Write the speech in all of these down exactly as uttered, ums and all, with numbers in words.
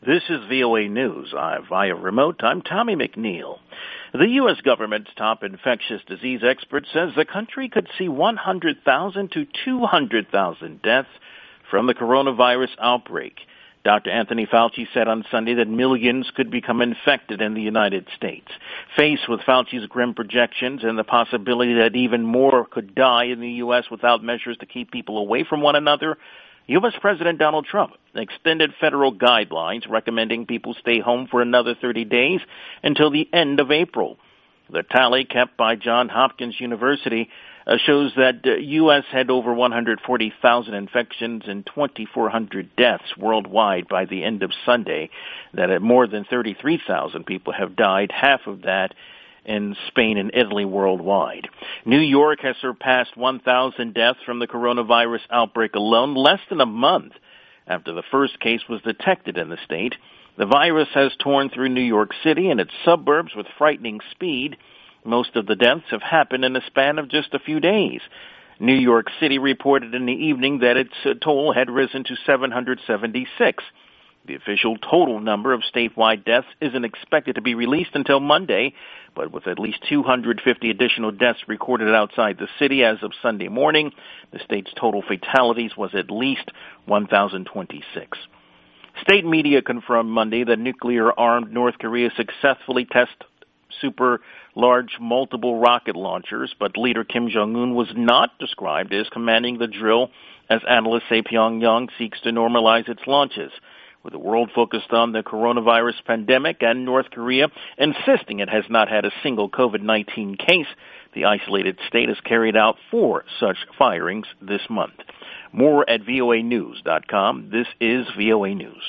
This is V O A News. I'm via remote. I'm Tommy McNeil. The U S government's top infectious disease expert says the country could see one hundred thousand to two hundred thousand deaths from the coronavirus outbreak. Doctor Anthony Fauci said on Sunday that millions could become infected in the United States. Faced with Fauci's grim projections and the possibility that even more could die in the U S without measures to keep people away from one another, U S President Donald Trump extended federal guidelines recommending people stay home for another thirty days until the end of April. The tally kept by Johns Hopkins University uh, shows that uh, U S had over one hundred forty thousand infections and twenty-four hundred deaths worldwide by the end of Sunday, that at more than thirty-three thousand people have died, half of that in Spain and Italy worldwide. New York has surpassed one thousand deaths from the coronavirus outbreak alone, less than a month after the first case was detected in the state. The virus has torn through New York City and its suburbs with frightening speed. Most of the deaths have happened in a span of just a few days. New York City reported in the evening that its toll had risen to seven hundred seventy-six. The official total number of statewide deaths isn't expected to be released until Monday, but with at least two hundred fifty additional deaths recorded outside the city as of Sunday morning, the state's total fatalities was at least one thousand twenty-six. State media confirmed Monday that nuclear-armed North Korea successfully tested super large multiple rocket launchers, but leader Kim Jong-un was not described as commanding the drill as analysts say Pyongyang seeks to normalize its launches. With the world focused on the coronavirus pandemic and North Korea insisting it has not had a single COVID nineteen case, the isolated state has carried out four such firings this month. More at V O A news dot com. This is V O A News.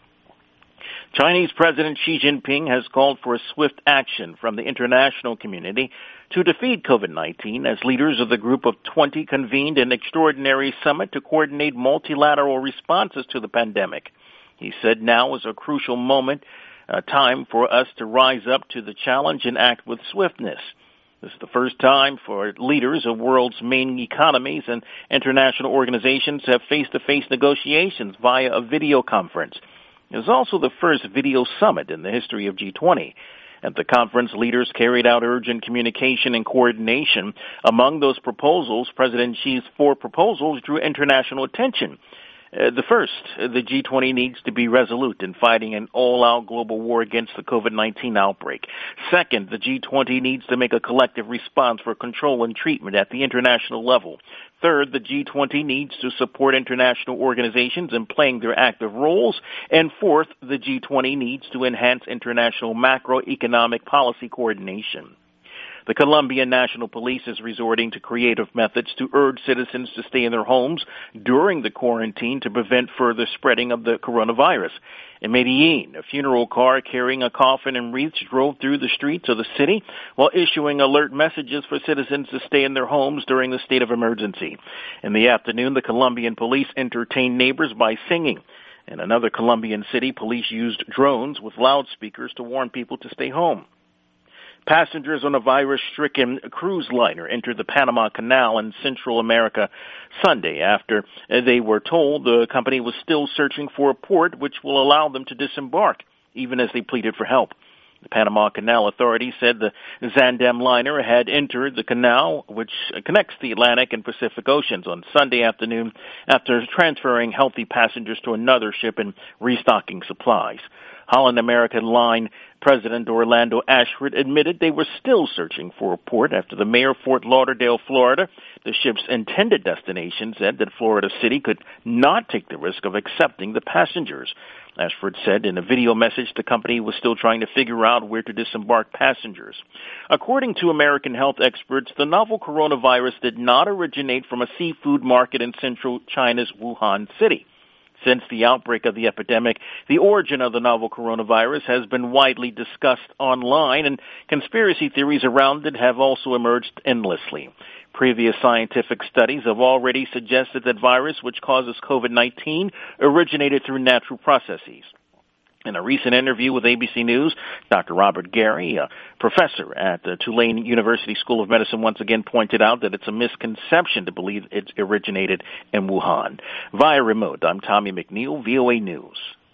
Chinese President Xi Jinping has called for a swift action from the international community to defeat COVID nineteen as leaders of the Group of twenty convened an extraordinary summit to coordinate multilateral responses to the pandemic. He said now is a crucial moment, a time for us to rise up to the challenge and act with swiftness. This is the first time for leaders of world's main economies and international organizations have face-to-face negotiations via a video conference. It was also the first video summit in the history of G twenty. At the conference, leaders carried out urgent communication and coordination. Among those proposals, President Xi's four proposals drew international attention. Uh, the first, uh, the G twenty needs to be resolute in fighting an all-out global war against the COVID nineteen outbreak. Second, the G twenty needs to make a collective response for control and treatment at the international level. Third, the G twenty needs to support international organizations in playing their active roles. And fourth, the G twenty needs to enhance international macroeconomic policy coordination. The Colombian National Police is resorting to creative methods to urge citizens to stay in their homes during the quarantine to prevent further spreading of the coronavirus. In Medellin, a funeral car carrying a coffin and wreaths drove through the streets of the city while issuing alert messages for citizens to stay in their homes during the state of emergency. In the afternoon, the Colombian police entertained neighbors by singing. In another Colombian city, police used drones with loudspeakers to warn people to stay home. Passengers on a virus-stricken cruise liner entered the Panama Canal in Central America Sunday after they were told the company was still searching for a port which will allow them to disembark, even as they pleaded for help. The Panama Canal Authority said the Zaandam liner had entered the canal, which connects the Atlantic and Pacific Oceans, on Sunday afternoon after transferring healthy passengers to another ship and restocking supplies. Holland American Line President Orlando Ashford admitted they were still searching for a port after the mayor of Fort Lauderdale, Florida, the ship's intended destination, said that Florida City could not take the risk of accepting the passengers. Ashford said in a video message the company was still trying to figure out where to disembark passengers. According to American health experts, the novel coronavirus did not originate from a seafood market in central China's Wuhan city. Since the outbreak of the epidemic, the origin of the novel coronavirus has been widely discussed online, and conspiracy theories around it have also emerged endlessly. Previous scientific studies have already suggested that virus, which causes COVID nineteen, originated through natural processes. In a recent interview with A B C News, Doctor Robert Gary, a professor at the Tulane University School of Medicine, once again pointed out that it's a misconception to believe it originated in Wuhan. Via remote, I'm Tommy McNeil, V O A News.